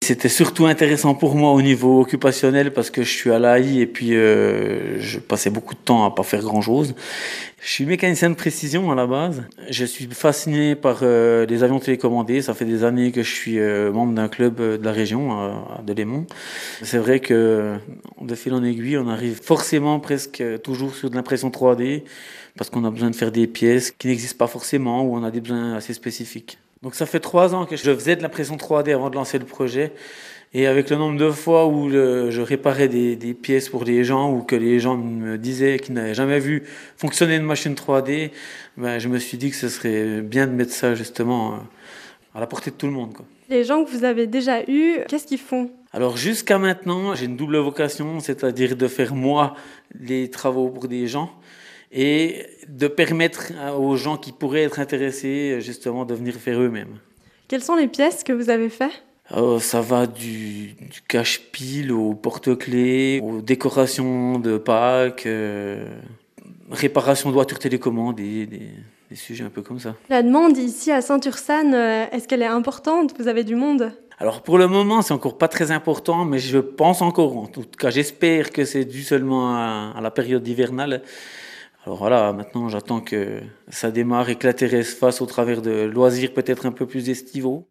C'était surtout intéressant pour moi au niveau occupationnel parce que je suis à l'AI et puis je passais beaucoup de temps à pas faire grand-chose. Je suis mécanicien de précision à la base. Je suis fasciné par les avions télécommandés. Ça fait des années que je suis membre d'un club de la région, à Delémont. C'est vrai que de fil en aiguille, on arrive forcément presque toujours sur de l'impression 3D parce qu'on a besoin de faire des pièces qui n'existent pas forcément ou on a des besoins assez spécifiques. Donc ça fait 3 ans que je faisais de l'impression 3D avant de lancer le projet. Et avec le nombre de fois où je réparais des pièces pour les gens ou que les gens me disaient qu'ils n'avaient jamais vu fonctionner une machine 3D, ben, je me suis dit que ce serait bien de mettre ça justement à la portée de tout le monde, quoi. Les gens que vous avez déjà eus, qu'est-ce qu'ils font? Alors jusqu'à maintenant, j'ai une double vocation, c'est-à-dire de faire moi les travaux pour des gens et de permettre aux gens qui pourraient être intéressés justement de venir faire eux-mêmes. Quelles sont les pièces que vous avez faites? Ça va du cache-pile au porte-clés, aux décorations de Pâques, réparation de voitures télécommandées, des sujets un peu comme ça. La demande ici à Saint-Ursanne, est-ce qu'elle est importante? Vous avez du monde? Alors pour le moment, c'est encore pas très important, mais je pense encore, en tout cas j'espère que c'est dû seulement à la période hivernale. Alors voilà, maintenant j'attends que ça démarre et que l'intérêt se fasse au travers de loisirs peut-être un peu plus estivaux.